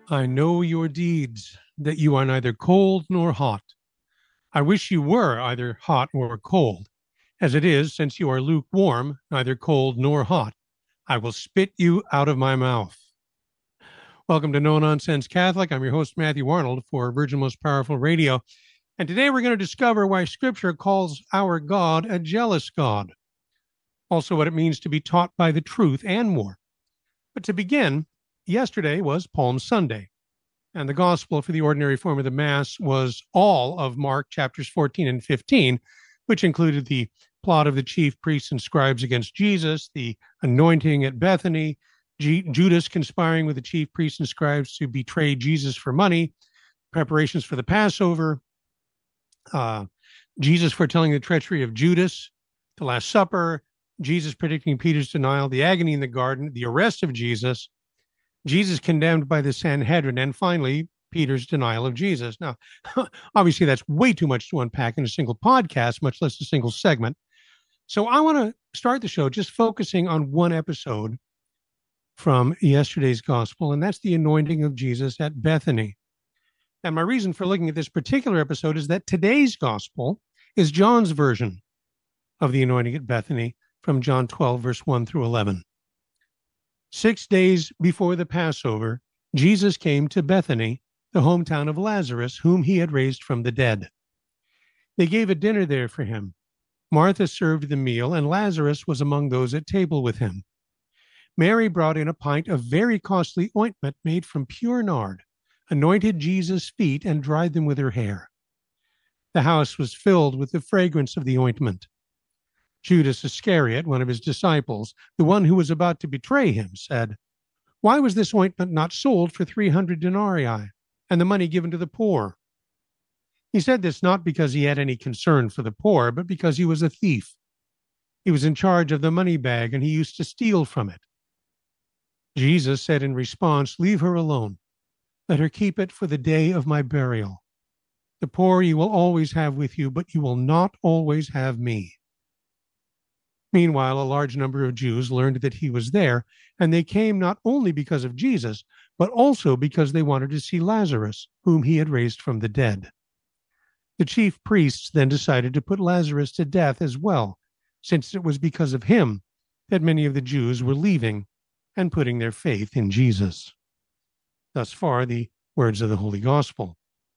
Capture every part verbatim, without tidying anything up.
I know your deeds, that you are neither cold nor hot. I wish you were either hot or cold. As it is, since you are lukewarm, neither cold nor hot, I will spit you out of my mouth. Welcome to No Nonsense Catholic. I'm your host, Matthew Arnold, for Virgin Most Powerful Radio. And today we're going to discover why Scripture calls our God a jealous God. Also, what it means to be taught by the truth and more. But to begin, yesterday was Palm Sunday. And the gospel for the ordinary form of the Mass was all of Mark chapters fourteen and fifteen, which included the plot of the chief priests and scribes against Jesus, the anointing at Bethany, G- Judas conspiring with the chief priests and scribes to betray Jesus for money, preparations for the Passover, uh, Jesus foretelling the treachery of Judas, the Last Supper, Jesus predicting Peter's denial, the agony in the garden, the arrest of Jesus, Jesus condemned by the Sanhedrin, and finally, Peter's denial of Jesus. Now, obviously, that's way too much to unpack in a single podcast, much less a single segment. So I want to start the show just focusing on one episode from yesterday's gospel, and that's the anointing of Jesus at Bethany. And my reason for looking at this particular episode is that today's gospel is John's version of the anointing at Bethany from John twelve, verse one through eleven. Six days before the Passover, Jesus came to Bethany, the hometown of Lazarus, whom he had raised from the dead. They gave a dinner there for him. Martha served the meal, and Lazarus was among those at table with him. Mary brought in a pint of very costly ointment made from pure nard, anointed Jesus' feet, and dried them with her hair. The house was filled with the fragrance of the ointment. Judas Iscariot, one of his disciples, the one who was about to betray him, said, "Why was this ointment not sold for three hundred denarii, and the money given to the poor?" He said this not because he had any concern for the poor, but because he was a thief. He was in charge of the money bag, and he used to steal from it. Jesus said in response, "Leave her alone. Let her keep it for the day of my burial. The poor you will always have with you, but you will not always have me." Meanwhile, a large number of Jews learned that he was there, and they came not only because of Jesus, but also because they wanted to see Lazarus, whom he had raised from the dead. The chief priests then decided to put Lazarus to death as well, since it was because of him that many of the Jews were leaving and putting their faith in Jesus. Thus far, the words of the Holy Gospel.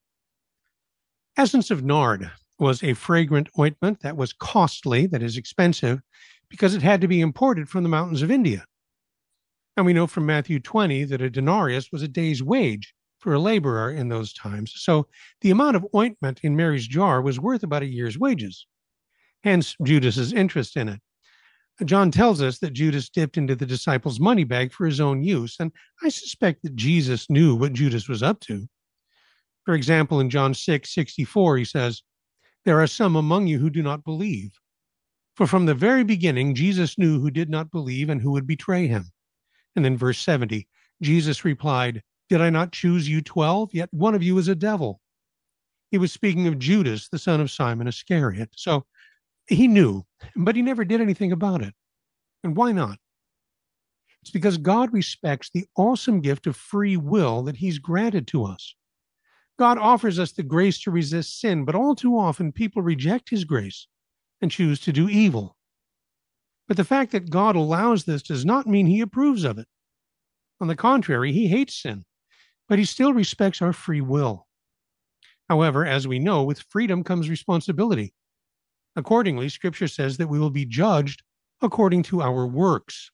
Essence of nard was a fragrant ointment that was costly, that is expensive, because it had to be imported from the mountains of India. And we know from Matthew twenty that a denarius was a day's wage for a laborer in those times. So the amount of ointment in Mary's jar was worth about a year's wages. Hence Judas's interest in it. John tells us that Judas dipped into the disciples' money bag for his own use, and I suspect that Jesus knew what Judas was up to. For example, in John six sixty-four, he says, "There are some among you who do not believe." For from the very beginning, Jesus knew who did not believe and who would betray him. And then verse seventy, Jesus replied, "Did I not choose you twelve? Yet one of you is a devil." He was speaking of Judas, the son of Simon Iscariot. So he knew, but he never did anything about it. And why not? It's because God respects the awesome gift of free will that he's granted to us. God offers us the grace to resist sin, but all too often people reject his grace and choose to do evil. But the fact that God allows this does not mean he approves of it. On the contrary, he hates sin, but he still respects our free will. However, as we know, with freedom comes responsibility. Accordingly, Scripture says that we will be judged according to our works.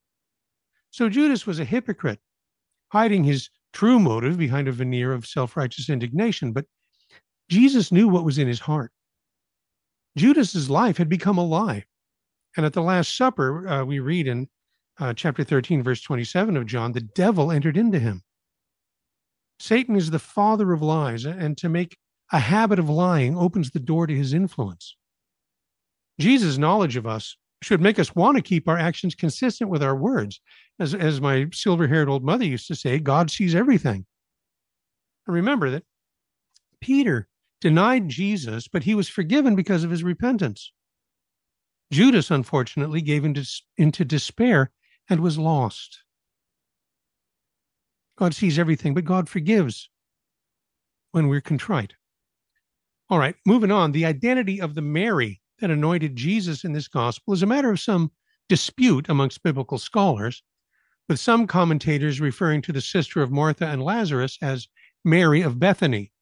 So Judas was a hypocrite, hiding his true motive behind a veneer of self-righteous indignation, but Jesus knew what was in his heart. Judas's life had become a lie. And at the Last Supper, uh, we read in uh, chapter thirteen, verse twenty-seven of John, the devil entered into him. Satan is the father of lies, and to make a habit of lying opens the door to his influence. Jesus' knowledge of us should make us want to keep our actions consistent with our words. As, as my silver-haired old mother used to say, God sees everything. And remember that Peter denied Jesus, but he was forgiven because of his repentance. Judas, unfortunately, gave into, into despair and was lost. God sees everything, but God forgives when we're contrite. All right, moving on. The identity of the Mary that anointed Jesus in this gospel is a matter of some dispute amongst biblical scholars, with some commentators referring to the sister of Martha and Lazarus as Mary of Bethany.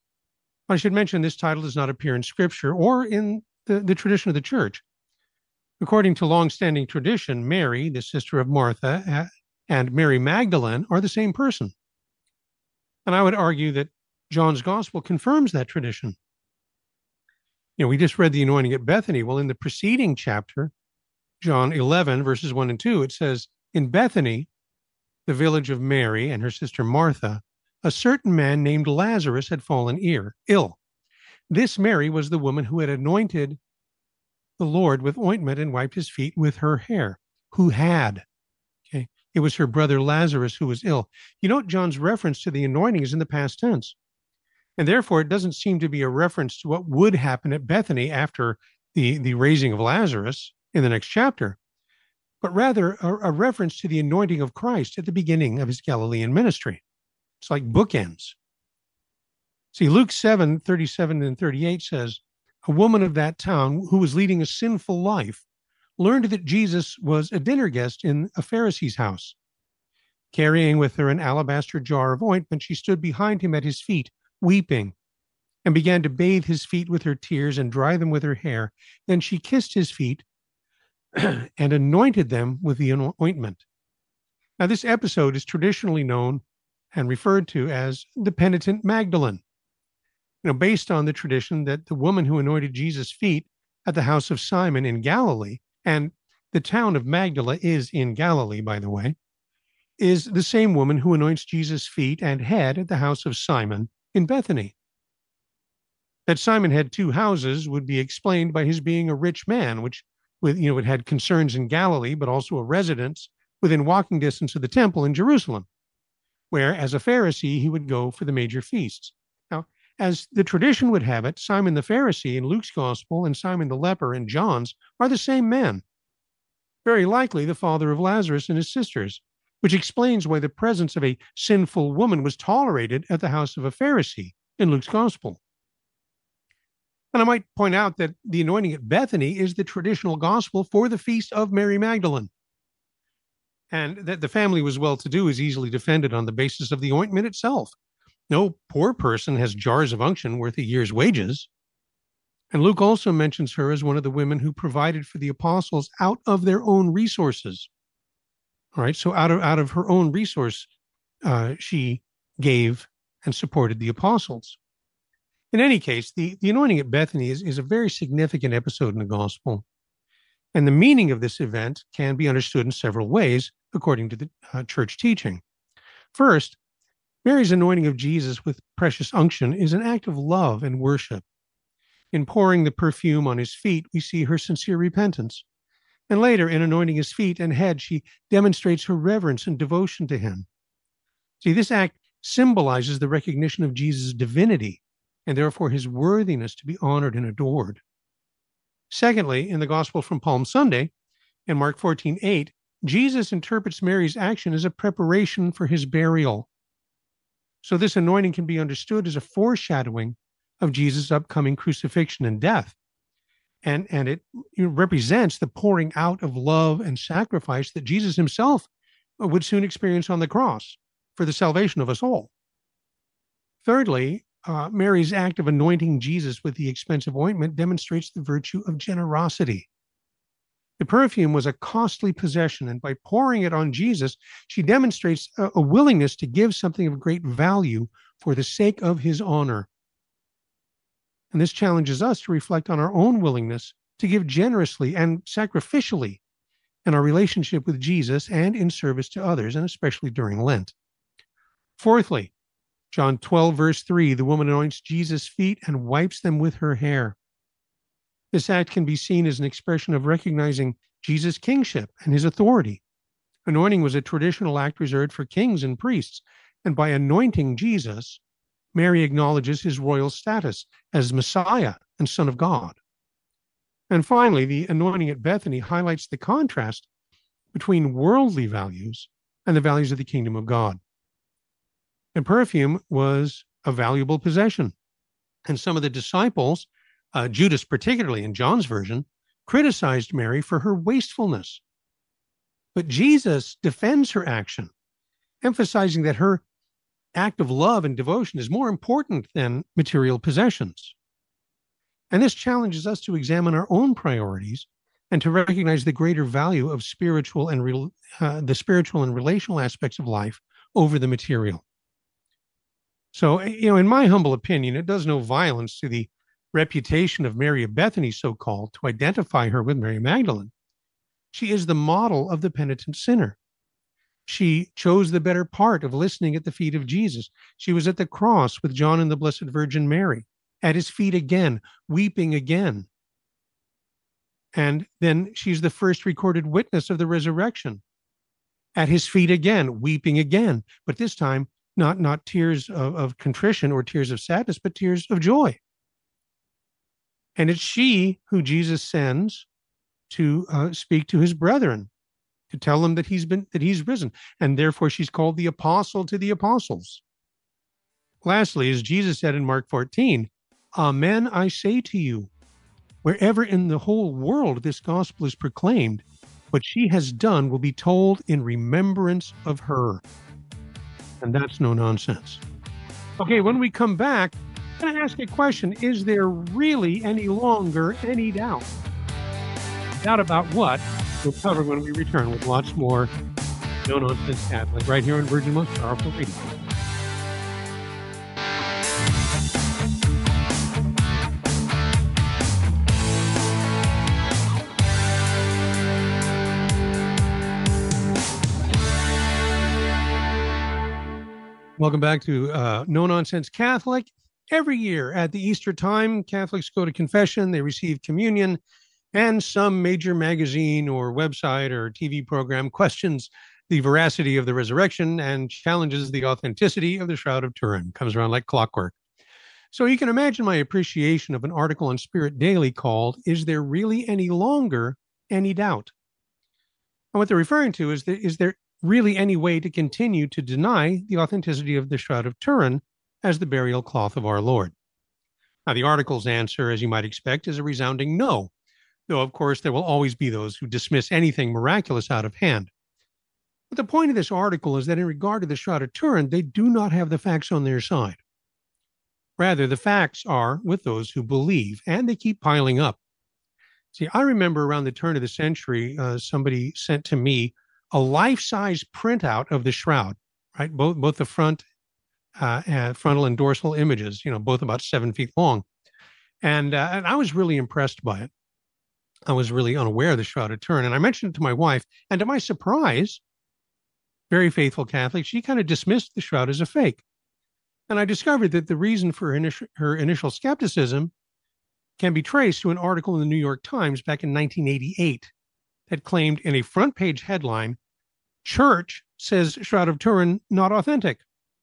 I should mention this title does not appear in Scripture or in the, the tradition of the church. According to long-standing tradition, Mary, the sister of Martha, and Mary Magdalene are the same person. And I would argue that John's gospel confirms that tradition. You know, we just read the anointing at Bethany. Well, in the preceding chapter, John eleven, verses one and two, it says, in Bethany, the village of Mary and her sister Martha, a certain man named Lazarus had fallen ill. This Mary was the woman who had anointed the Lord with ointment and wiped his feet with her hair. Who had? Okay. It was her brother Lazarus who was ill. You note John's reference to the anointing is in the past tense. And therefore, it doesn't seem to be a reference to what would happen at Bethany after the, the raising of Lazarus in the next chapter, but rather a, a reference to the anointing of Christ at the beginning of his Galilean ministry. It's like bookends. See, Luke seven, thirty-seven and thirty-eight says, a woman of that town who was leading a sinful life learned that Jesus was a dinner guest in a Pharisee's house. Carrying with her an alabaster jar of ointment, she stood behind him at his feet, weeping, and began to bathe his feet with her tears and dry them with her hair. Then she kissed his feet and anointed them with the ointment. Now, this episode is traditionally known and referred to as the penitent Magdalene, you know, based on the tradition that the woman who anointed Jesus' feet at the house of Simon in Galilee, and the town of Magdala is in Galilee, by the way, is the same woman who anoints Jesus' feet and head at the house of Simon in Bethany. That Simon had two houses would be explained by his being a rich man, which, with you know, it had concerns in Galilee, but also a residence within walking distance of the temple in Jerusalem, where, as a Pharisee, he would go for the major feasts. Now, as the tradition would have it, Simon the Pharisee in Luke's gospel and Simon the leper in John's are the same man, very likely the father of Lazarus and his sisters, which explains why the presence of a sinful woman was tolerated at the house of a Pharisee in Luke's gospel. And I might point out that the anointing at Bethany is the traditional gospel for the feast of Mary Magdalene. And that the family was well-to-do is easily defended on the basis of the ointment itself. No poor person has jars of unction worth a year's wages. And Luke also mentions her as one of the women who provided for the apostles out of their own resources. All right, so out of out of her own resource, uh, she gave and supported the apostles. In any case, the, the anointing at Bethany is, is a very significant episode in the gospel. And the meaning of this event can be understood in several ways, according to the uh, church teaching. First, Mary's anointing of Jesus with precious unction is an act of love and worship. In pouring the perfume on his feet, we see her sincere repentance. And later, in anointing his feet and head, she demonstrates her reverence and devotion to him. See, this act symbolizes the recognition of Jesus' divinity and therefore his worthiness to be honored and adored. Secondly, in the Gospel from Palm Sunday, in Mark fourteen eight, Jesus interprets Mary's action as a preparation for his burial. So this anointing can be understood as a foreshadowing of Jesus' upcoming crucifixion and death. And, and it represents the pouring out of love and sacrifice that Jesus himself would soon experience on the cross for the salvation of us all. Thirdly, uh, Mary's act of anointing Jesus with the expensive ointment demonstrates the virtue of generosity. The perfume was a costly possession, and by pouring it on Jesus, she demonstrates a, a willingness to give something of great value for the sake of his honor. And this challenges us to reflect on our own willingness to give generously and sacrificially in our relationship with Jesus and in service to others, and especially during Lent. Fourthly, John twelve, verse three, the woman anoints Jesus' feet and wipes them with her hair. This act can be seen as an expression of recognizing Jesus' kingship and his authority. Anointing was a traditional act reserved for kings and priests, and by anointing Jesus, Mary acknowledges his royal status as Messiah and Son of God. And finally, the anointing at Bethany highlights the contrast between worldly values and the values of the kingdom of God. And perfume was a valuable possession. And some of the disciples, uh, Judas particularly in John's version, criticized Mary for her wastefulness. But Jesus defends her action, emphasizing that her act of love and devotion is more important than material possessions. And this challenges us to examine our own priorities and to recognize the greater value of spiritual and re- uh, the spiritual and relational aspects of life over the material. So, you know, in my humble opinion, it does no violence to the reputation of Mary of Bethany, so-called, to identify her with Mary Magdalene. She is the model of the penitent sinner. She chose the better part of listening at the feet of Jesus. She was at the cross with John and the Blessed Virgin Mary, at his feet again, weeping again. And then she's the first recorded witness of the resurrection, at his feet again, weeping again, but this time not, not tears of, of contrition or tears of sadness, but tears of joy. And it's she who Jesus sends to uh, speak to his brethren, to tell them that he's been that he's risen, and therefore she's called the apostle to the apostles. Lastly, as Jesus said in Mark fourteen, "Amen, I say to you, wherever in the whole world this gospel is proclaimed, what she has done will be told in remembrance of her." And that's no nonsense. Okay, when we come back, I'm going to ask a question. Is there really any longer any doubt? Doubt about what? We'll cover when we return with lots more No Nonsense Catholic right here on Virgin Most Powerful Radio. Welcome back to uh, No Nonsense Catholic. Every year at the Easter time, Catholics go to confession, they receive communion, and some major magazine or website or T V program questions the veracity of the resurrection and challenges the authenticity of the Shroud of Turin. Comes around like clockwork. So you can imagine my appreciation of an article on Spirit Daily called, "Is There Really Any Longer Any Doubt?" And what they're referring to is, that, is there really any way to continue to deny the authenticity of the Shroud of Turin as the burial cloth of our Lord? Now, the article's answer, as you might expect, is a resounding no, though, of course, there will always be those who dismiss anything miraculous out of hand. But the point of this article is that in regard to the Shroud of Turin, they do not have the facts on their side. Rather, the facts are with those who believe, and they keep piling up. See, I remember around the turn of the century, uh, somebody sent to me a life-size printout of the shroud, right? Both both the front, uh, and frontal and dorsal images, you know, both about seven feet long, and uh, and I was really impressed by it. I was really unaware of the Shroud of Turin, and I mentioned it to my wife, and to my surprise, very faithful Catholic, she kind of dismissed the shroud as a fake. And I discovered that the reason for her initial, her initial skepticism can be traced to an article in the New York Times back in nineteen eighty-eight that claimed in a front page headline, "Church says Shroud of Turin not authentic."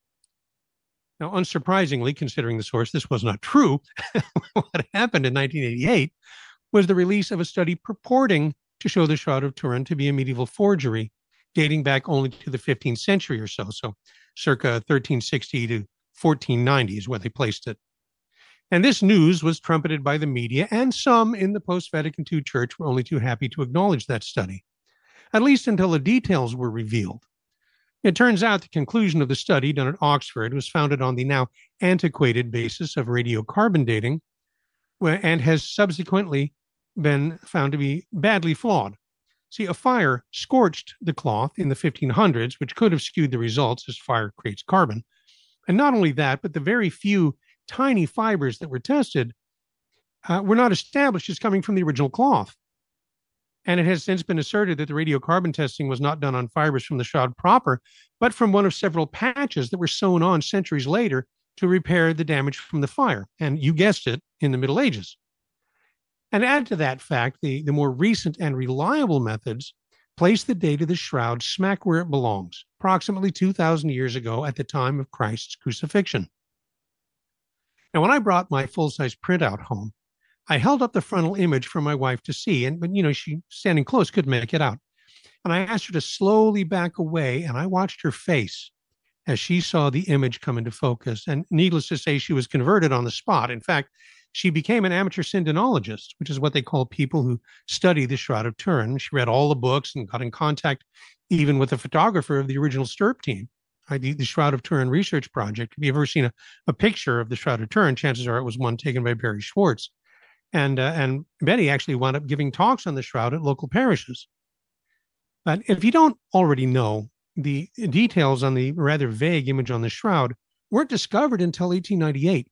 Now, unsurprisingly, considering the source, this was not true. What happened in nineteen eighty-eight was the release of a study purporting to show the Shroud of Turin to be a medieval forgery dating back only to the fifteenth century or so, so circa thirteen sixty to fourteen ninety is where they placed it. And this news was trumpeted by the media, and some in the post-Vatican two church were only too happy to acknowledge that study, at least until the details were revealed. It turns out the conclusion of the study done at Oxford was founded on the now antiquated basis of radiocarbon dating, and has subsequently been found to be badly flawed. See, a fire scorched the cloth in the fifteen hundreds, which could have skewed the results as fire creates carbon. And not only that, but the very few tiny fibers that were tested uh, were not established as coming from the original cloth. And it has since been asserted that the radiocarbon testing was not done on fibers from the shroud proper, but from one of several patches that were sewn on centuries later to repair the damage from the fire. And you guessed it, in the Middle Ages. And add to that fact, the, the more recent and reliable methods place the date of the shroud smack where it belongs, approximately two thousand years ago at the time of Christ's crucifixion. Now, when I brought my full-size printout home, I held up the frontal image for my wife to see, and but you know, she, standing close, couldn't make it out. And I asked her to slowly back away, and I watched her face. as she saw the image come into focus. And needless to say, she was converted on the spot. In fact, she became an amateur syndenologist, which is what they call people who study the Shroud of Turin. She read all the books and got in contact even with the photographer of the original Stirp team, the, the Shroud of Turin Research Project. If you've ever seen a, a picture of the Shroud of Turin, chances are it was one taken by Barry Schwartz. And, uh, and Betty actually wound up giving talks on the Shroud at local parishes. But if you don't already know, the details on the rather vague image on the Shroud weren't discovered until eighteen ninety-eight.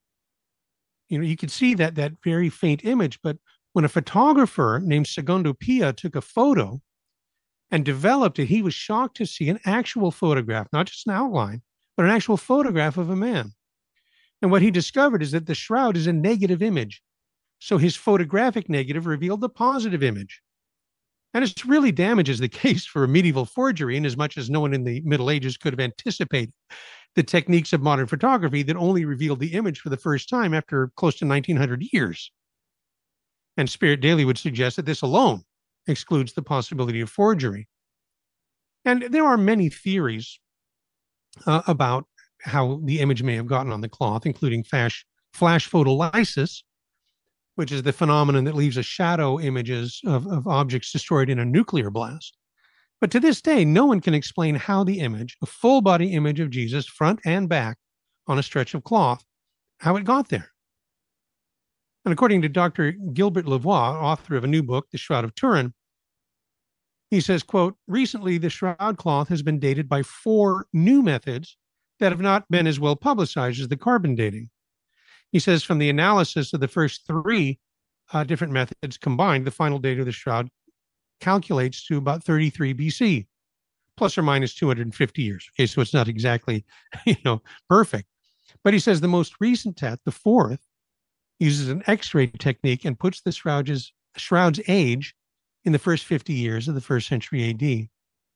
You know, you could see that that very faint image, but when a photographer named Secondo Pia took a photo and developed it, he was shocked to see an actual photograph, not just an outline, but an actual photograph of a man. And what he discovered is that the Shroud is a negative image. So his photographic negative revealed the positive image. And it really damages the case for a medieval forgery, in as much as no one in the Middle Ages could have anticipated the techniques of modern photography that only revealed the image for the first time after close to nineteen hundred years. And Spirit Daily would suggest that this alone excludes the possibility of forgery. And there are many theories uh, about how the image may have gotten on the cloth, including flash, flash photolysis, which is the phenomenon that leaves a shadow images of, of objects destroyed in a nuclear blast. But to this day, no one can explain how the image, a full body image of Jesus, front and back, on a stretch of cloth, how it got there. And according to Doctor Gilbert Lavoie, author of a new book, The Shroud of Turin, he says, quote, recently the shroud cloth has been dated by four new methods that have not been as well publicized as the carbon dating. He says from the analysis of the first three uh, different methods combined, the final date of the shroud calculates to about thirty-three B C, plus or minus two hundred fifty years. Okay, so it's not exactly, you know, perfect. But he says the most recent test, the fourth, uses an X-ray technique and puts the shroud's, shroud's age in the first fifty years of the first century A D.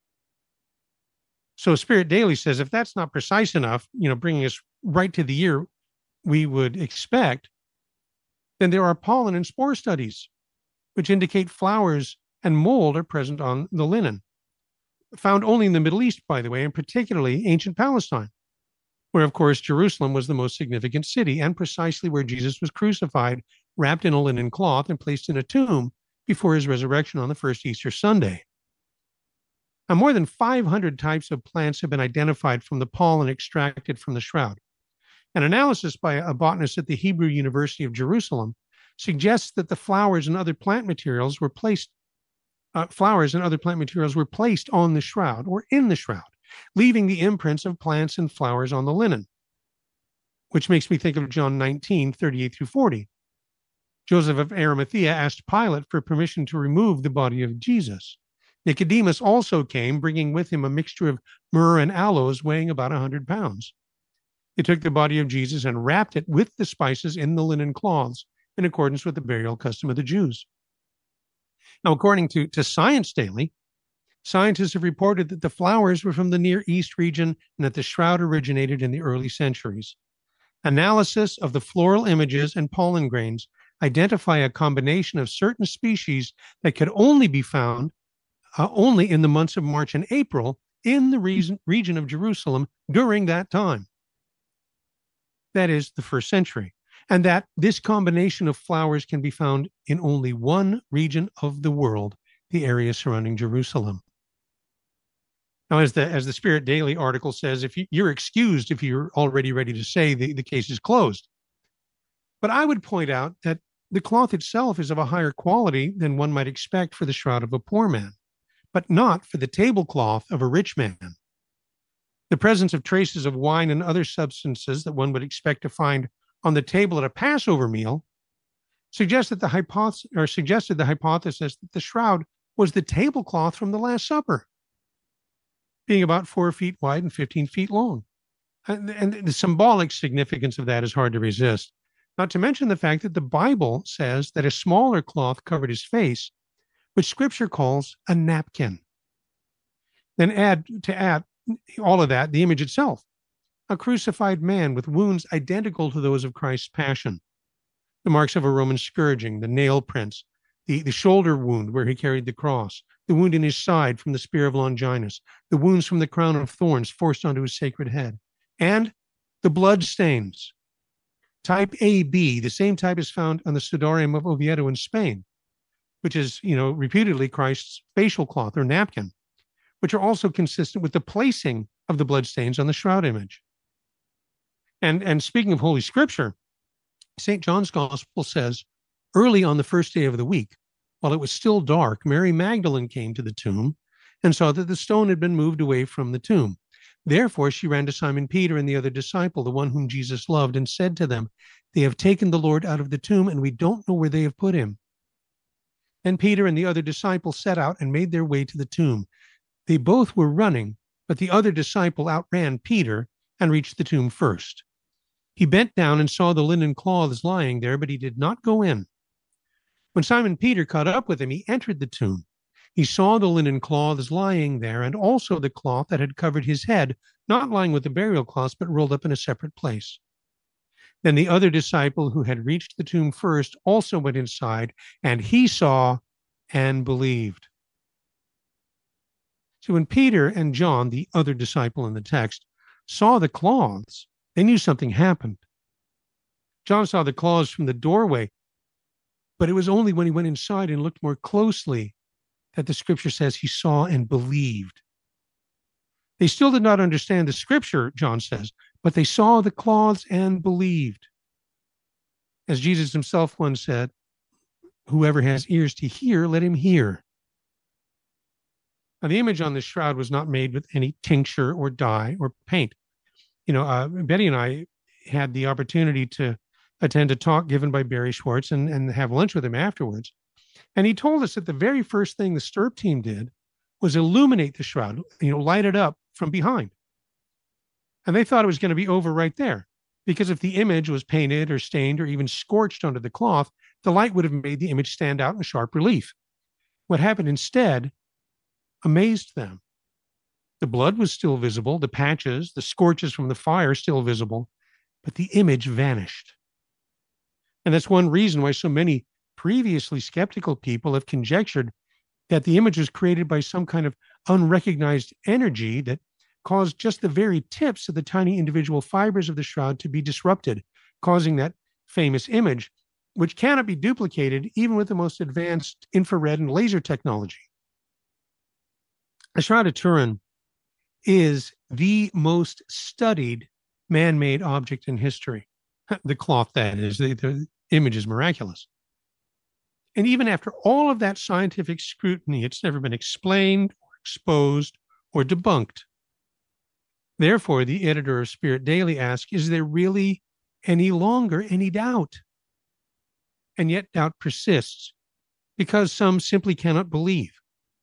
So Spirit Daily says if that's not precise enough, you know, bringing us right to the year we would expect, then there are pollen and spore studies which indicate flowers and mold are present on the linen, found only in the Middle East, by the way, and particularly ancient Palestine, where, of course, Jerusalem was the most significant city and precisely where Jesus was crucified, wrapped in a linen cloth and placed in a tomb before his resurrection on the first Easter Sunday. Now, more than five hundred types of plants have been identified from the pollen extracted from the shroud. An analysis by a botanist at the Hebrew University of Jerusalem suggests that the flowers and other plant materials were placed Uh, flowers and other plant materials were placed on the shroud or in the shroud, leaving the imprints of plants and flowers on the linen, which makes me think of John nineteen, thirty-eight through forty. Joseph of Arimathea asked Pilate for permission to remove the body of Jesus. Nicodemus also came, bringing with him a mixture of myrrh and aloes weighing about one hundred pounds. They took the body of Jesus and wrapped it with the spices in the linen cloths in accordance with the burial custom of the Jews. Now, according to, to Science Daily, scientists have reported that the flowers were from the Near East region and that the shroud originated in the early centuries. Analysis of the floral images and pollen grains identify a combination of certain species that could only be found uh, only in the months of March and April in the region, region of Jerusalem during that time. That is the first century. And that this combination of flowers can be found in only one region of the world, the area surrounding Jerusalem. Now, as the as the Spirit Daily article says, if you, you're excused if you're already ready to say the, the case is closed. But I would point out that the cloth itself is of a higher quality than one might expect for the shroud of a poor man, but not for the tablecloth of a rich man. The presence of traces of wine and other substances that one would expect to find on the table at a Passover meal suggested the hypothesis or suggested the hypothesis that the shroud was the tablecloth from the Last Supper, being about four feet wide and fifteen feet long. And, and the symbolic significance of that is hard to resist. Not to mention the fact that the Bible says that a smaller cloth covered his face, which Scripture calls a napkin. Then add to add all of that, the image itself, a crucified man with wounds identical to those of Christ's passion, the marks of a Roman scourging, the nail prints, the, the shoulder wound where he carried the cross, the wound in his side from the spear of Longinus, the wounds from the crown of thorns forced onto his sacred head, and the blood stains. Type A B, the same type is found on the Sudarium of Oviedo in Spain, which is, you know, reputedly Christ's facial cloth or napkin, which are also consistent with the placing of the bloodstains on the shroud image. And, and speaking of Holy Scripture, Saint John's Gospel says, early on the first day of the week, while it was still dark, Mary Magdalene came to the tomb and saw that the stone had been moved away from the tomb. Therefore, she ran to Simon Peter and the other disciple, the one whom Jesus loved, and said to them, "They have taken the Lord out of the tomb, and we don't know where they have put him." Then Peter and the other disciple set out and made their way to the tomb. They both were running, but the other disciple outran Peter and reached the tomb first. He bent down and saw the linen cloths lying there, but he did not go in. When Simon Peter caught up with him, he entered the tomb. He saw the linen cloths lying there, and also the cloth that had covered his head, not lying with the burial cloths, but rolled up in a separate place. Then the other disciple who had reached the tomb first also went inside, and he saw and believed. So when Peter and John, the other disciple in the text, saw the cloths, they knew something happened. John saw the cloths from the doorway, but it was only when he went inside and looked more closely that the scripture says he saw and believed. They still did not understand the scripture, John says, but they saw the cloths and believed. As Jesus himself once said, "Whoever has ears to hear, let him hear." Now, the image on the shroud was not made with any tincture or dye or paint. You know, uh, Betty and I had the opportunity to attend a talk given by Barry Schwartz and, and have lunch with him afterwards. And he told us that the very first thing the Stirp team did was illuminate the shroud, you know, light it up from behind. And they thought it was going to be over right there, because if the image was painted or stained or even scorched onto the cloth, the light would have made the image stand out in sharp relief. What happened instead amazed them. The blood was still visible, the patches, the scorches from the fire still visible, but the image vanished. And that's one reason why so many previously skeptical people have conjectured that the image was created by some kind of unrecognized energy that caused just the very tips of the tiny individual fibers of the shroud to be disrupted, causing that famous image, which cannot be duplicated even with the most advanced infrared and laser technology. The Shroud of Turin is the most studied man-made object in history. The cloth, that is, the, the image is miraculous. And even after all of that scientific scrutiny, it's never been explained or exposed or debunked. Therefore, the editor of Spirit Daily asks, is there really any longer any doubt? And yet doubt persists because some simply cannot believe.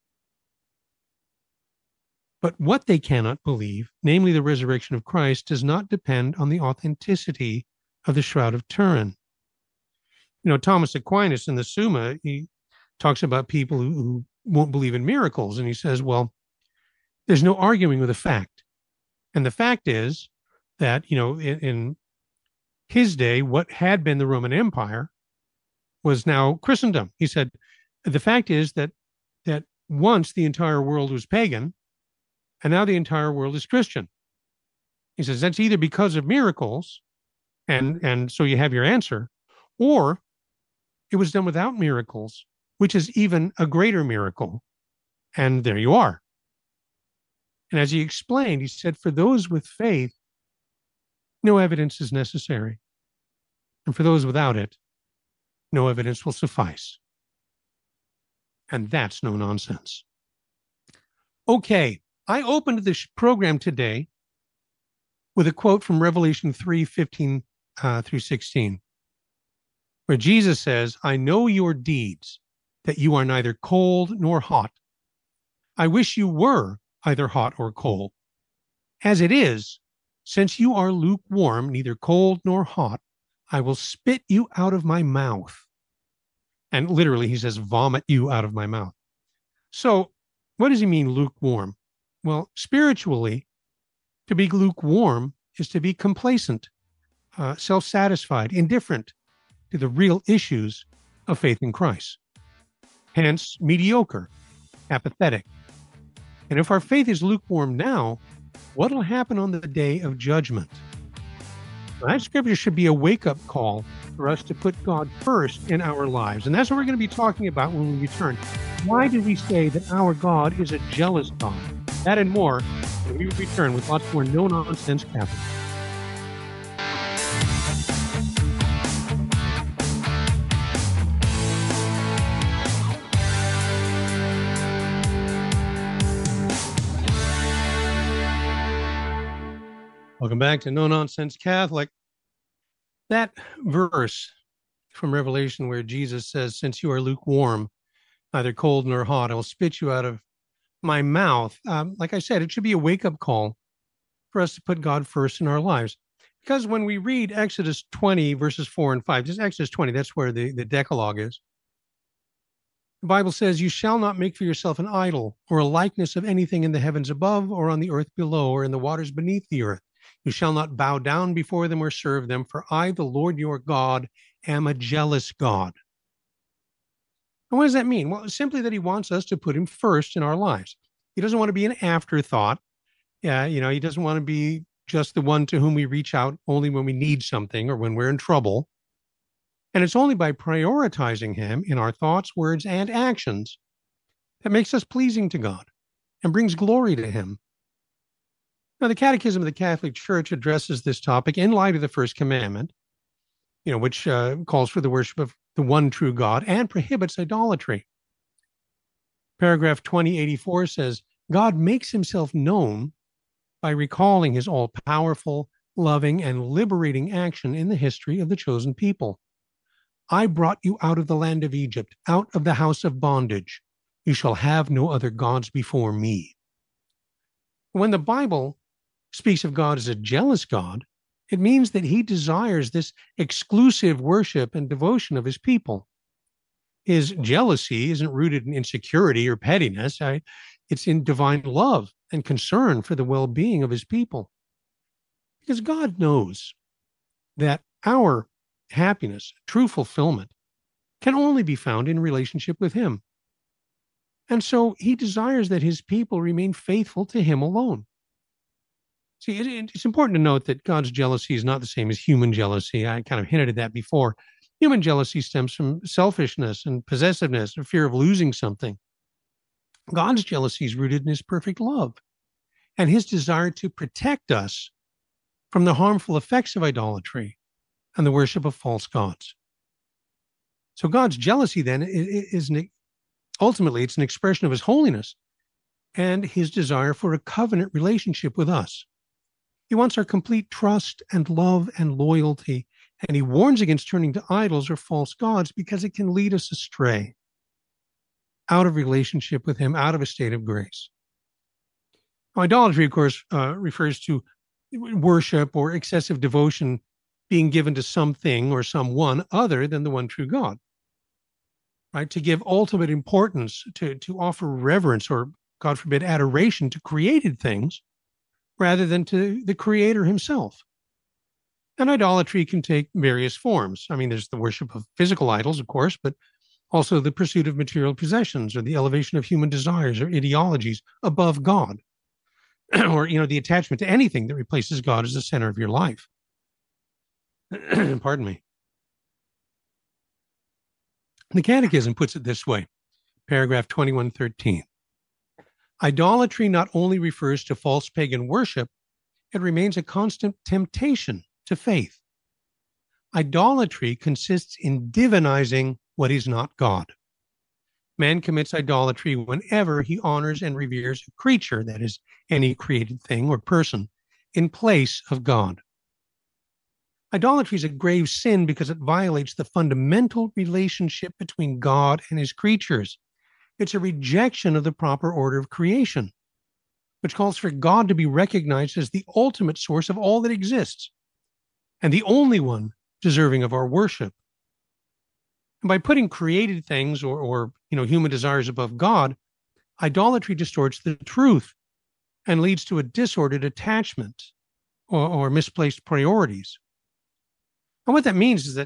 But what they cannot believe, namely the resurrection of Christ, does not depend on the authenticity of the Shroud of Turin. You know, Thomas Aquinas in the Summa, he talks about people who, who won't believe in miracles. And he says, well, there's no arguing with a fact. And the fact is that, you know, in, in his day, what had been the Roman Empire was now Christendom. He said, the fact is that that once the entire world was pagan, and now the entire world is Christian. He says that's either because of miracles, and, and so you have your answer, or it was done without miracles, which is even a greater miracle. And there you are. And as he explained, he said, for those with faith, no evidence is necessary. And for those without it, no evidence will suffice. And that's no nonsense. Okay, I opened this program today with a quote from Revelation three fifteen uh, through sixteen, where Jesus says, I know your deeds, that you are neither cold nor hot. I wish you were either hot or cold. As it is, since you are lukewarm, neither cold nor hot, I will spit you out of my mouth. And literally, he says, vomit you out of my mouth. So what does he mean, lukewarm? Well, spiritually, to be lukewarm is to be complacent, uh, self-satisfied, indifferent to the real issues of faith in Christ. hence mediocre, apathetic. And if our faith is lukewarm now, what will happen on the day of judgment? Now, that scripture should be a wake-up call for us to put God first in our lives. And that's what we're going to be talking about when we return. Why do we say that our God is a jealous God? That and more when we return with lots more no-nonsense Catholic. Welcome back to No Nonsense Catholic. That verse from Revelation where Jesus says, since you are lukewarm, neither cold nor hot, I will spit you out of my mouth. Um, like I said, it should be a wake-up call for us to put God first in our lives. Because when we read Exodus twenty, verses four and five, just Exodus twenty, that's where the, the Decalogue is. The Bible says, you shall not make for yourself an idol or a likeness of anything in the heavens above or on the earth below or in the waters beneath the earth. You shall not bow down before them or serve them, for I, the Lord your God, am a jealous God. And what does that mean? Well, simply that he wants us to put him first in our lives. He doesn't want to be an afterthought. Yeah, you know, he doesn't want to be just the one to whom we reach out only when we need something or when we're in trouble. And it's only by prioritizing him in our thoughts, words, and actions that makes us pleasing to God and brings glory to him. Now, the Catechism of the Catholic Church addresses this topic in light of the First Commandment, you know, which uh, calls for the worship of the one true God and prohibits idolatry. Paragraph twenty eighty-four says, God makes himself known by recalling his all-powerful, loving, and liberating action in the history of the chosen people. I brought you out of the land of Egypt, out of the house of bondage. You shall have no other gods before me. When the Bible speaks of God as a jealous God, it means that he desires this exclusive worship and devotion of his people. His jealousy isn't rooted in insecurity or pettiness. Right? It's in divine love and concern for the well-being of his people. Because God knows that our happiness, true fulfillment, can only be found in relationship with him. And so he desires that his people remain faithful to him alone. See, it, it's important to note that God's jealousy is not the same as human jealousy. I kind of hinted at that before. Human jealousy stems from selfishness and possessiveness or fear of losing something. God's jealousy is rooted in his perfect love and his desire to protect us from the harmful effects of idolatry and the worship of false gods. So God's jealousy then is an, ultimately it's an expression of his holiness and his desire for a covenant relationship with us. He wants our complete trust and love and loyalty, and he warns against turning to idols or false gods because it can lead us astray, out of relationship with him, out of a state of grace. Now, idolatry, of course, uh, refers to worship or excessive devotion being given to something or someone other than the one true God, right? To give ultimate importance, to, to offer reverence or, God forbid, adoration to created things rather than to the creator himself. And idolatry can take various forms. I mean, there's the worship of physical idols, of course, but also the pursuit of material possessions or the elevation of human desires or ideologies above God, or, you know, the attachment to anything that replaces God as the center of your life. Pardon me. The Catechism puts it this way, paragraph twenty-one thirteen. Idolatry not only refers to false pagan worship, it remains a constant temptation to faith. Idolatry consists in divinizing what is not God. Man commits idolatry whenever he honors and reveres a creature, that is, any created thing or person, in place of God. Idolatry is a grave sin because it violates the fundamental relationship between God and his creatures. It's a rejection of the proper order of creation, which calls for God to be recognized as the ultimate source of all that exists and the only one deserving of our worship. And by putting created things or, or you know, human desires above God, idolatry distorts the truth and leads to a disordered attachment or, or misplaced priorities. And what that means is that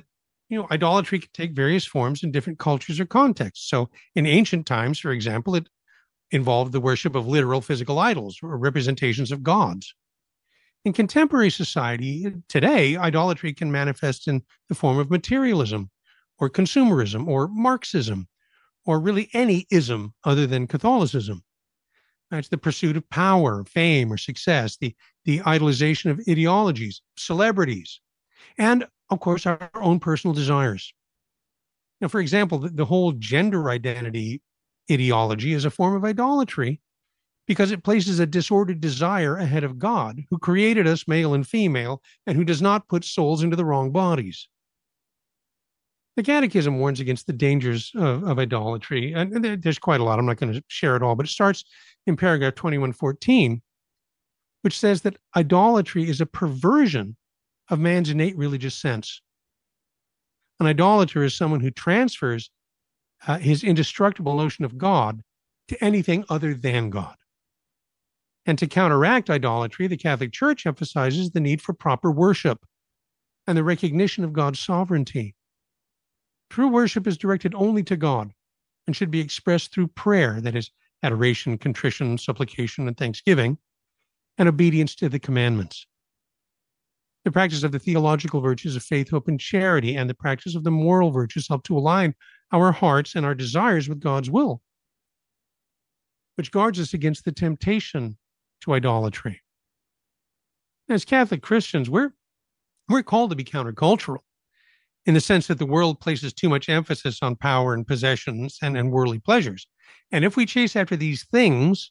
You know, idolatry can take various forms in different cultures or contexts. So in ancient times, for example, it involved the worship of literal physical idols or representations of gods. In contemporary society today, idolatry can manifest in the form of materialism or consumerism or Marxism or really any ism other than Catholicism. It's the pursuit of power, fame, or success, the, the idolization of ideologies, celebrities, and of course, our own personal desires. Now, for example, the, the whole gender identity ideology is a form of idolatry because it places a disordered desire ahead of God, who created us male and female, and who does not put souls into the wrong bodies. The Catechism warns against the dangers of, of idolatry, and there's quite a lot. I'm not going to share it all, but it starts in paragraph twenty-one fourteen, which says that idolatry is a perversion of man's innate religious sense. An idolater is someone who transfers uh, his indestructible notion of God to anything other than God. And to counteract idolatry, the Catholic Church emphasizes the need for proper worship and the recognition of God's sovereignty. True worship is directed only to God and should be expressed through prayer, that is, adoration, contrition, supplication, and thanksgiving, and obedience to the commandments. The practice of the theological virtues of faith, hope, and charity, and the practice of the moral virtues help to align our hearts and our desires with God's will, which guards us against the temptation to idolatry. As Catholic Christians, we're, we're called to be countercultural in the sense that the world places too much emphasis on power and possessions and, and worldly pleasures. And if we chase after these things,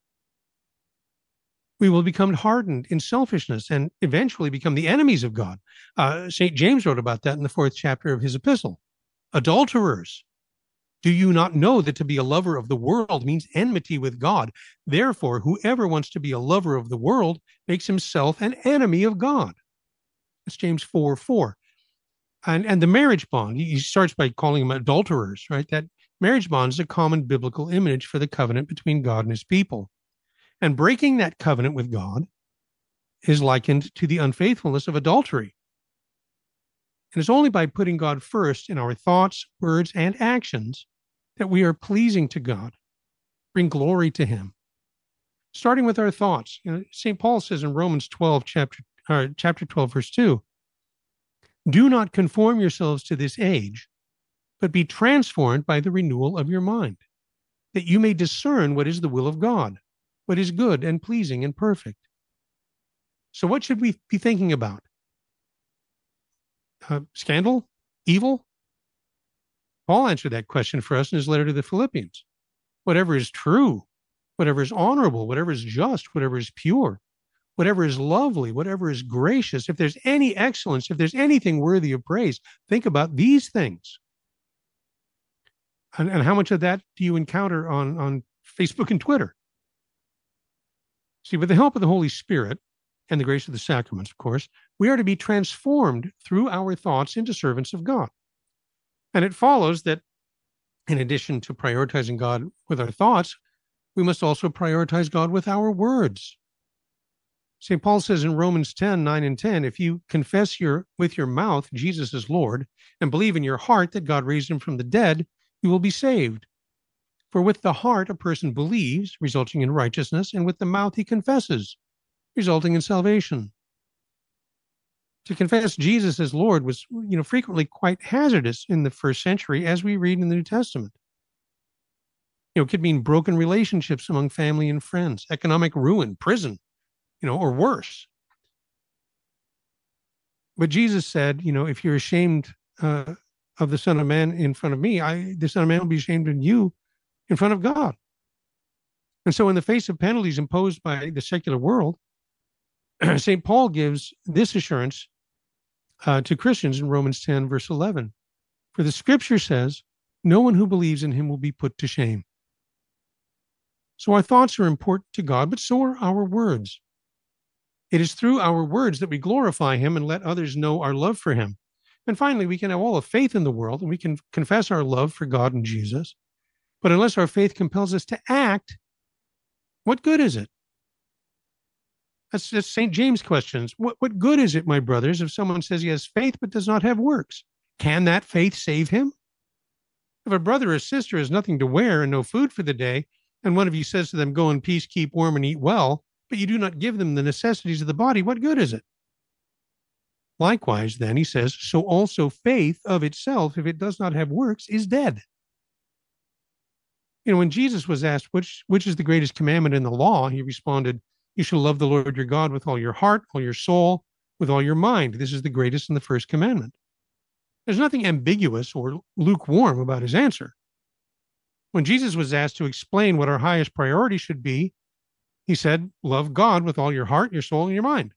we will become hardened in selfishness and eventually become the enemies of God. Uh, Saint James wrote about that in the fourth chapter of his epistle. Adulterers, do you not know that to be a lover of the world means enmity with God? Therefore, whoever wants to be a lover of the world makes himself an enemy of God. That's James four four. And, and the marriage bond, he starts by calling them adulterers, right? That marriage bond is a common biblical image for the covenant between God and his people. And breaking that covenant with God is likened to the unfaithfulness of adultery. And it's only by putting God first in our thoughts, words, and actions that we are pleasing to God, bring glory to him. Starting with our thoughts. You know, Saint Paul says in Romans twelve, chapter, uh, chapter twelve, verse two, do not conform yourselves to this age, but be transformed by the renewal of your mind, that you may discern what is the will of God, what is good and pleasing and perfect. So what should we be thinking about? Uh, scandal? Evil? Paul answered that question for us in his letter to the Philippians. Whatever is true, whatever is honorable, whatever is just, whatever is pure, whatever is lovely, whatever is gracious, if there's any excellence, if there's anything worthy of praise, think about these things. And, and how much of that do you encounter on, on Facebook and Twitter? See, with the help of the Holy Spirit and the grace of the sacraments, of course, we are to be transformed through our thoughts into servants of God. And it follows that in addition to prioritizing God with our thoughts, we must also prioritize God with our words. Saint Paul says in Romans ten, nine and ten, if you confess your with your mouth Jesus is Lord and believe in your heart that God raised him from the dead, you will be saved. For with the heart a person believes, resulting in righteousness, and with the mouth he confesses, resulting in salvation. To confess Jesus as Lord was, you know, frequently quite hazardous in the first century, as we read in the New Testament. You know, it could mean broken relationships among family and friends, economic ruin, prison, you know, or worse. But Jesus said, you know, if you're ashamed uh, of the Son of Man in front of me, I, the Son of Man will be ashamed of you in front of God. And so in the face of penalties imposed by the secular world, Saint Paul gives this assurance uh, to Christians in Romans ten, verse eleven. For the scripture says, no one who believes in him will be put to shame. So our thoughts are important to God, but so are our words. It is through our words that we glorify him and let others know our love for him. And finally, we can have all the faith in the world and we can confess our love for God and Jesus. But unless our faith compels us to act, what good is it? That's, that's Saint James questions. What, what good is it, my brothers, if someone says he has faith but does not have works? Can that faith save him? If a brother or sister has nothing to wear and no food for the day, and one of you says to them, "Go in peace, keep warm, and eat well," but you do not give them the necessities of the body, what good is it? Likewise, then, he says, so also faith of itself, if it does not have works, is dead. You know, when Jesus was asked, which, which is the greatest commandment in the law, he responded, "You shall love the Lord your God with all your heart, all your soul, with all your mind. This is the greatest and the first commandment." There's nothing ambiguous or lukewarm about his answer. When Jesus was asked to explain what our highest priority should be, he said, love God with all your heart, your soul, and your mind.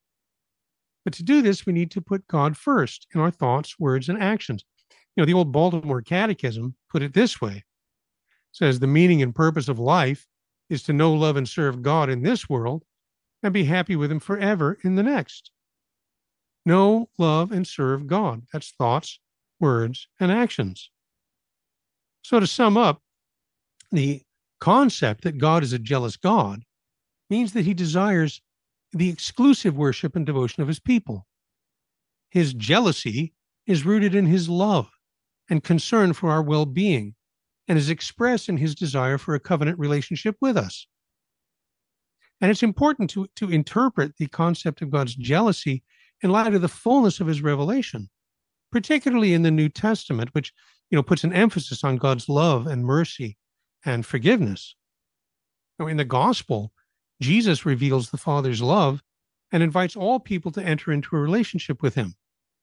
But to do this, we need to put God first in our thoughts, words, and actions. You know, the old Baltimore Catechism put it this way. It says, the meaning and purpose of life is to know, love, and serve God in this world and be happy with him forever in the next. Know, love, and serve God. That's thoughts, words, and actions. So to sum up, the concept that God is a jealous God means that he desires the exclusive worship and devotion of his people. His jealousy is rooted in his love and concern for our well-being and is expressed in his desire for a covenant relationship with us. And it's important to, to interpret the concept of God's jealousy in light of the fullness of his revelation, particularly in the New Testament, which, you know, puts an emphasis on God's love and mercy and forgiveness. Now, in the gospel, Jesus reveals the Father's love and invites all people to enter into a relationship with him.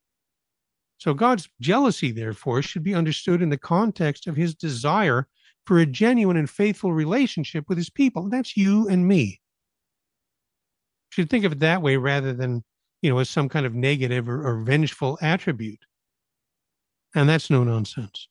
So God's jealousy, therefore, should be understood in the context of his desire for a genuine and faithful relationship with his people. And that's you and me. You should think of it that way rather than, you know, as some kind of negative or, or vengeful attribute. And that's no nonsense.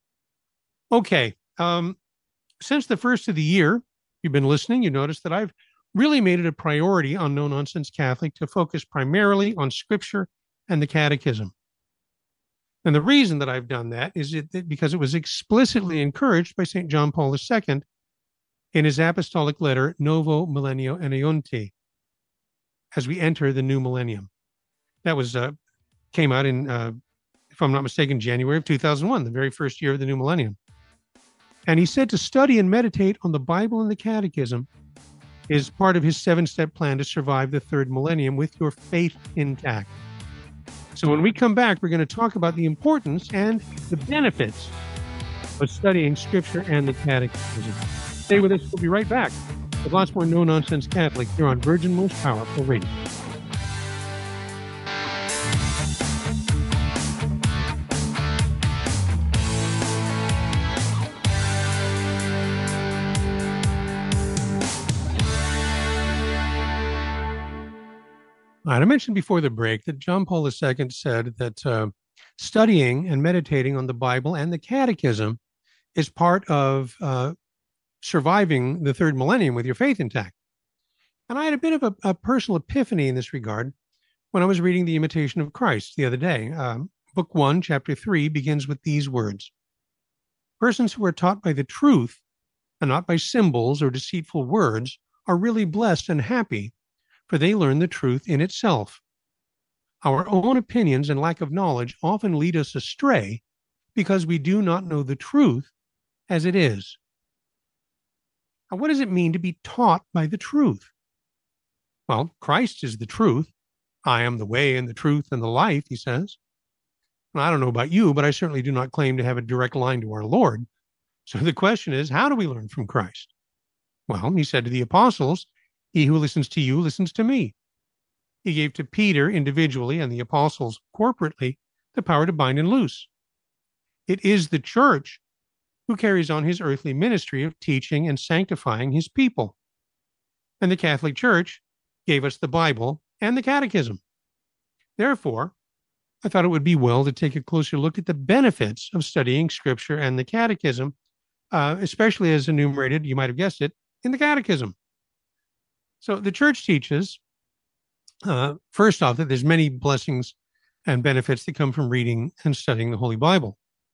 Okay. Um, since the first of the year, you've been listening, you notice that I've really made it a priority on No Nonsense Catholic to focus primarily on Scripture and the Catechism. And the reason that I've done that is it, because it was explicitly encouraged by Saint John Paul the Second in his apostolic letter, Novo Millennio Enneunte, as we enter the new millennium. That was uh, came out in, uh, if I'm not mistaken, January of two thousand one, the very first year of the new millennium. And he said to study and meditate on the Bible and the Catechism is part of his seven-step plan to survive the third millennium with your faith intact. So when we come back, we're going to talk about the importance and the benefits of studying Scripture and the Catechism. Stay with us. We'll be right back with lots more No Nonsense Catholic here on Virgin Most Powerful Radio. All right, I mentioned before the break that John Paul the Second said that uh, studying and meditating on the Bible and the Catechism is part of uh, surviving the third millennium with your faith intact. And I had a bit of a, a personal epiphany in this regard when I was reading The Imitation of Christ the other day. Um, book one, chapter three, begins with these words. Persons who are taught by the truth and not by symbols or deceitful words are really blessed and happy, for they learn the truth in itself. Our own opinions and lack of knowledge often lead us astray because we do not know the truth as it is. Now, what does it mean to be taught by the truth? Well, Christ is the truth. I am the way and the truth and the life, he says. And I don't know about you, but I certainly do not claim to have a direct line to our Lord. So the question is, how do we learn from Christ? Well, he said to the apostles, he who listens to you listens to me. He gave to Peter individually and the apostles corporately the power to bind and loose. It is the church who carries on his earthly ministry of teaching and sanctifying his people. And the Catholic Church gave us the Bible and the Catechism. Therefore, I thought it would be well to take a closer look at the benefits of studying Scripture and the Catechism, uh, especially as enumerated, you might have guessed it, in the Catechism. So the Church teaches, uh, first off, that there's many blessings and benefits that come from reading and studying the Holy Bible,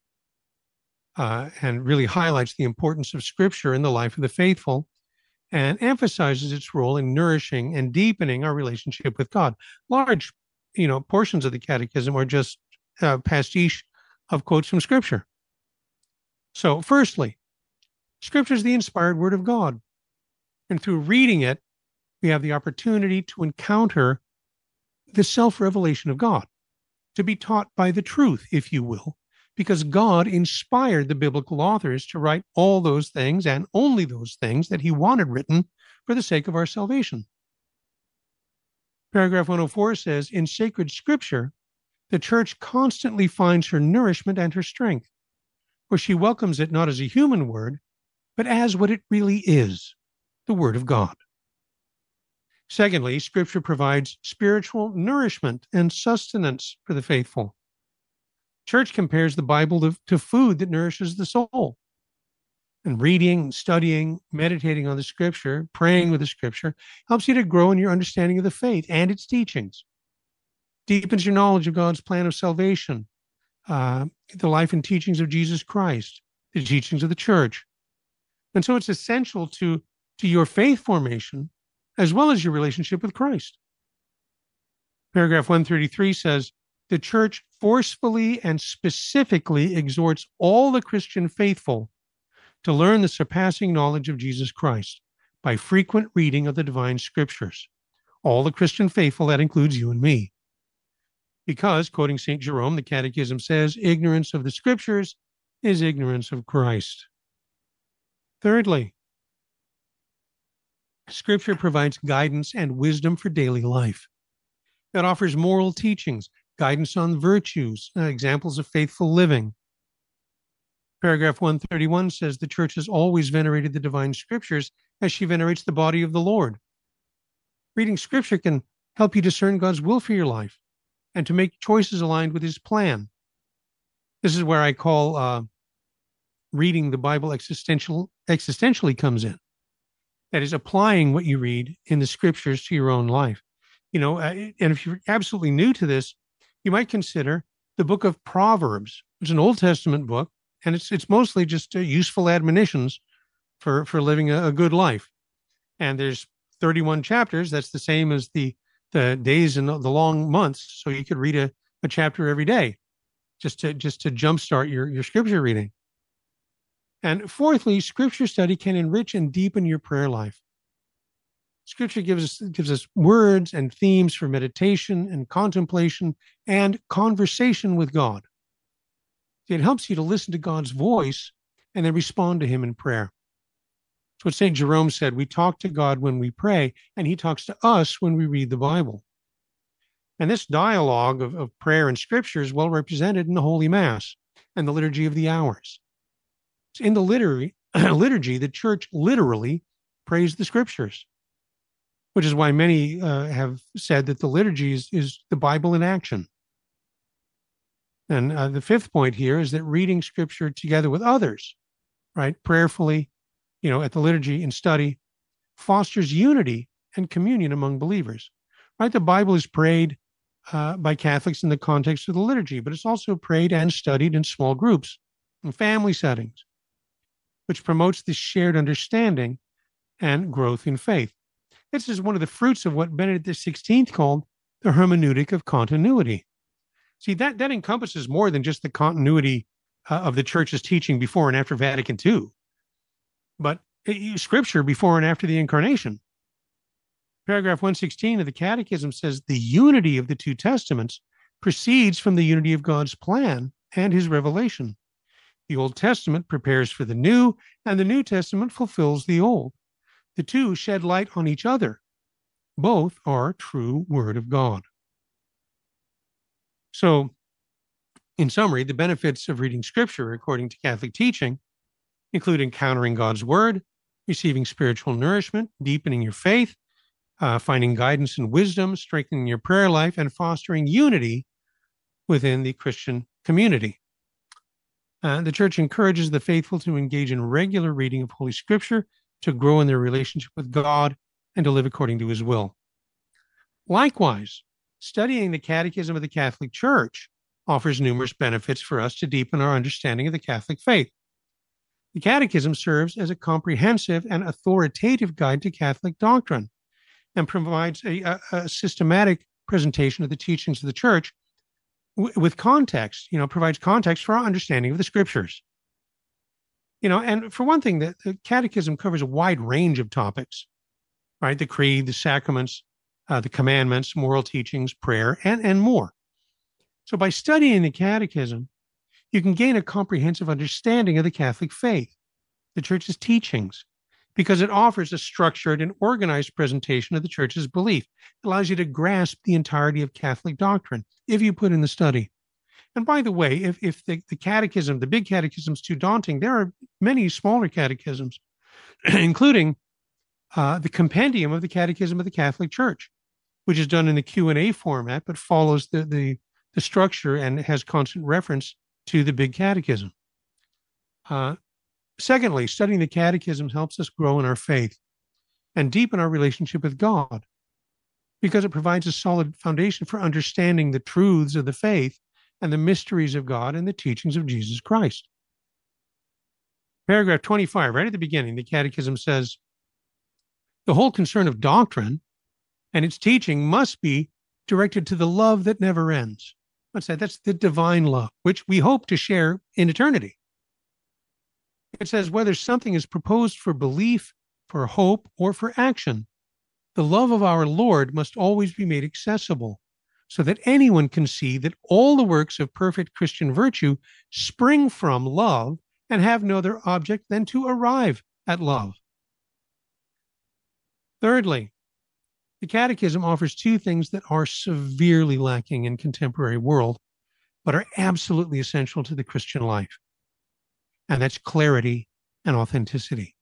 uh, and really highlights the importance of Scripture in the life of the faithful and emphasizes its role in nourishing and deepening our relationship with God. Large, you know, portions of the Catechism are just uh, pastiche of quotes from Scripture. So, firstly, Scripture is the inspired Word of God. And through reading it, we have the opportunity to encounter the self-revelation of God, to be taught by the truth, if you will, because God inspired the biblical authors to write all those things and only those things that he wanted written for the sake of our salvation. Paragraph one oh four says, in sacred Scripture, the church constantly finds her nourishment and her strength, for she welcomes it not as a human word, but as what it really is, the Word of God. Secondly, Scripture provides spiritual nourishment and sustenance for the faithful. Church compares the Bible to, to food that nourishes the soul. And reading, studying, meditating on the Scripture, praying with the Scripture helps you to grow in your understanding of the faith and its teachings. Deepens your knowledge of God's plan of salvation, uh, the life and teachings of Jesus Christ, the teachings of the church. And so it's essential to, to your faith formation as well as your relationship with Christ. Paragraph one thirty-three says, the church forcefully and specifically exhorts all the Christian faithful to learn the surpassing knowledge of Jesus Christ by frequent reading of the divine Scriptures. All the Christian faithful, that includes you and me. Because, quoting Saint Jerome, the Catechism says, ignorance of the Scriptures is ignorance of Christ. Thirdly, Scripture provides guidance and wisdom for daily life. It offers moral teachings, guidance on virtues, uh, examples of faithful living. Paragraph one thirty-one says the church has always venerated the divine Scriptures as she venerates the body of the Lord. Reading Scripture can help you discern God's will for your life and to make choices aligned with his plan. This is where I call uh, reading the Bible existential, existentially comes in. That is, applying what you read in the Scriptures to your own life. You know, uh, and if you're absolutely new to this, you might consider the book of Proverbs. It's an Old Testament book, and it's it's mostly just uh, useful admonitions for, for living a, a good life. And there's thirty-one chapters. That's the same as the, the days and the long months. So you could read a, a chapter every day just to just to jumpstart your, your Scripture reading. And fourthly, Scripture study can enrich and deepen your prayer life. Scripture gives us, gives us words and themes for meditation and contemplation and conversation with God. It helps you to listen to God's voice and then respond to him in prayer. That's what Saint Jerome said. We talk to God when we pray, and he talks to us when we read the Bible. And this dialogue of, of prayer and Scripture is well represented in the Holy Mass and the Liturgy of the Hours. In the liturgy, liturgy, the church literally prays the Scriptures, which is why many uh, have said that the liturgy is, is the Bible in action. And uh, the fifth point here is that reading Scripture together with others, right, prayerfully, you know, at the liturgy and study, fosters unity and communion among believers, right? The Bible is prayed uh, by Catholics in the context of the liturgy, but it's also prayed and studied in small groups, in family settings, which promotes this shared understanding and growth in faith. This is one of the fruits of what Benedict the sixteenth called the hermeneutic of continuity. See, that, that encompasses more than just the continuity uh, of the church's teaching before and after Vatican two, but uh, Scripture before and after the Incarnation. Paragraph one sixteen of the Catechism says the unity of the two testaments proceeds from the unity of God's plan and his revelation. The Old Testament prepares for the New, and the New Testament fulfills the Old. The two shed light on each other. Both are true Word of God. So, in summary, the benefits of reading Scripture, according to Catholic teaching, include encountering God's Word, receiving spiritual nourishment, deepening your faith, uh, finding guidance and wisdom, strengthening your prayer life, and fostering unity within the Christian community. Uh, the Church encourages the faithful to engage in regular reading of Holy Scripture, to grow in their relationship with God, and to live according to his will. Likewise, studying the Catechism of the Catholic Church offers numerous benefits for us to deepen our understanding of the Catholic faith. The Catechism serves as a comprehensive and authoritative guide to Catholic doctrine and provides a, a, a systematic presentation of the teachings of the Church w- with context, you know, provides context for our understanding of the scriptures. You know, and for one thing, the, the catechism covers a wide range of topics, right? The creed, the sacraments, uh, the commandments, moral teachings, prayer, and, and more. So by studying the catechism, you can gain a comprehensive understanding of the Catholic faith, the church's teachings, because it offers a structured and organized presentation of the church's belief. It allows you to grasp the entirety of Catholic doctrine if you put in the study. And by the way, if, if the, the catechism, the big catechism is too daunting, there are many smaller catechisms, including uh, the compendium of the Catechism of the Catholic Church, which is done in the Q and A format, but follows the, the, the structure and has constant reference to the big catechism. Uh, secondly, studying the catechism helps us grow in our faith and deepen our relationship with God, because it provides a solid foundation for understanding the truths of the faith and the mysteries of God and the teachings of Jesus Christ. Paragraph twenty-five, right at the beginning, the Catechism says, the whole concern of doctrine and its teaching must be directed to the love that never ends. What's that? That's the divine love, which we hope to share in eternity. It says, whether something is proposed for belief, for hope, or for action, the love of our Lord must always be made accessible, so that anyone can see that all the works of perfect Christian virtue spring from love and have no other object than to arrive at love. Thirdly, the Catechism offers two things that are severely lacking in contemporary world, but are absolutely essential to the Christian life. And that's clarity and authenticity.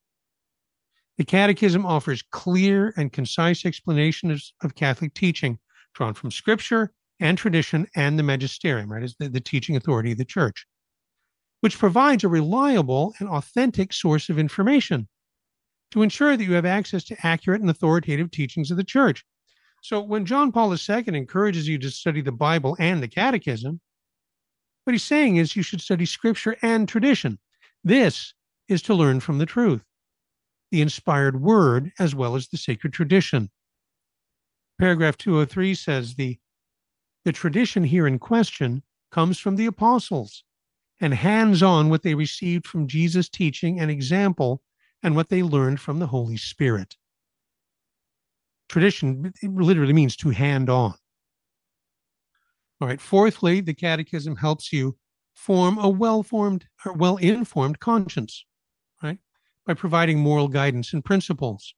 The Catechism offers clear and concise explanations of Catholic teaching drawn from Scripture and tradition and the magisterium, right, as the, the teaching authority of the Church, which provides a reliable and authentic source of information to ensure that you have access to accurate and authoritative teachings of the Church. So when John Paul the Second encourages you to study the Bible and the Catechism, what he's saying is you should study Scripture and tradition. This is to learn from the truth, the inspired word, as well as the sacred tradition. Paragraph two oh three says the, the tradition here in question comes from the apostles and hands on what they received from Jesus' teaching and example and what they learned from the Holy Spirit. Tradition, it literally means to hand on. All right. Fourthly, the Catechism helps you form a well-formed or well-informed conscience, right, by providing moral guidance and principles.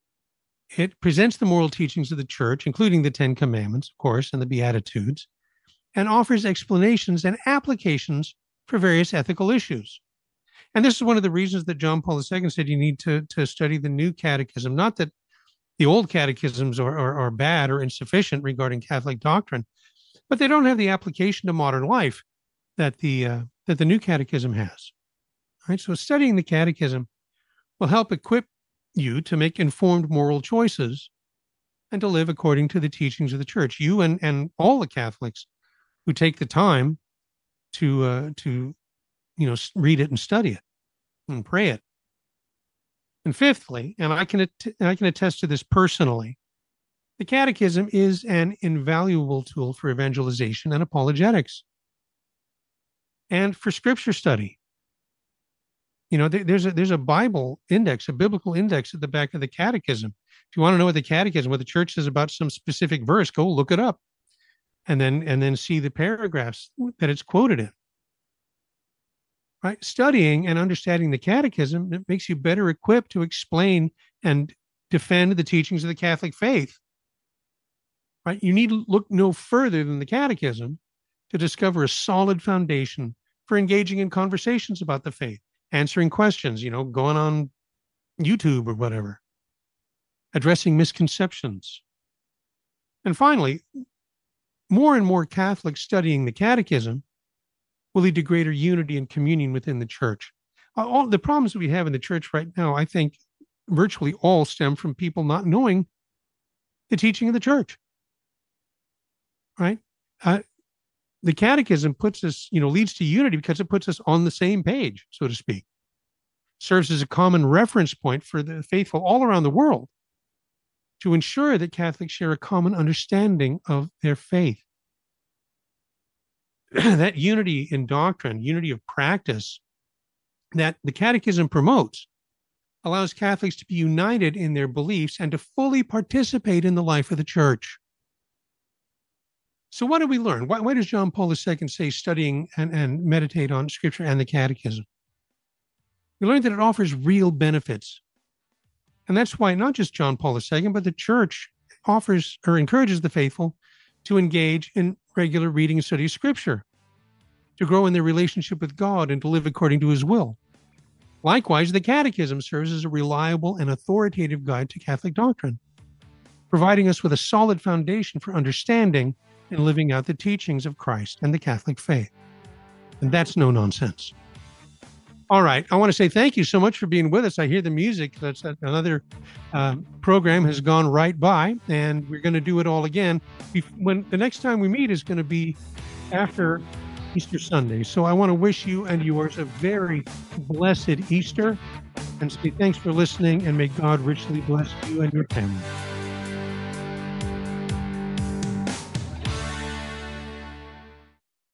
It presents the moral teachings of the Church, including the Ten Commandments, of course, and the Beatitudes, and offers explanations and applications for various ethical issues. And this is one of the reasons that John Paul the Second said you need to, to study the new catechism. Not that the old catechisms are, are, are bad or insufficient regarding Catholic doctrine, but they don't have the application to modern life that the, uh, that the new catechism has. All right, so studying the catechism will help equip you to make informed moral choices and to live according to the teachings of the Church. You and, and all the Catholics who take the time to uh, to you know read it and study it and pray it. And fifthly, and I can att- I can attest to this personally, the Catechism is an invaluable tool for evangelization and apologetics, and for Scripture study. You know, there, there's a there's a Bible index, a biblical index at the back of the Catechism. If you want to know what the Catechism, what the Church says about some specific verse, go look it up, and then and then see the paragraphs that it's quoted in. Right, studying and understanding the Catechism, it makes you better equipped to explain and defend the teachings of the Catholic faith. Right, you need to look no further than the Catechism to discover a solid foundation for engaging in conversations about the faith, answering questions, you know, going on YouTube or whatever, addressing misconceptions. And finally, more and more Catholics studying the Catechism will lead to greater unity and communion within the Church. All the problems that we have in the Church right now, I think virtually all stem from people not knowing the teaching of the Church. Right? Uh, the Catechism puts us, you know, leads to unity because it puts us on the same page, so to speak. Serves as a common reference point for the faithful all around the world to ensure that Catholics share a common understanding of their faith. that unity in doctrine, unity of practice that the Catechism promotes, allows Catholics to be united in their beliefs and to fully participate in the life of the Church. So what do we learn? Why, why does John Paul the Second say studying and, and meditate on Scripture and the Catechism? We learned that it offers real benefits. And that's why not just John Paul the Second, but the Church offers or encourages the faithful to engage in regular reading and study of Scripture, to grow in their relationship with God and to live according to his will. Likewise, the Catechism serves as a reliable and authoritative guide to Catholic doctrine, providing us with a solid foundation for understanding and living out the teachings of Christ and the Catholic faith. And that's no nonsense. All right. I want to say thank you so much for being with us. I hear the music. That's another uh, program has gone right by, and we're going to do it all again. When the next time we meet is going to be after Easter Sunday. So I want to wish you and yours a very blessed Easter and say thanks for listening, and may God richly bless you and your family.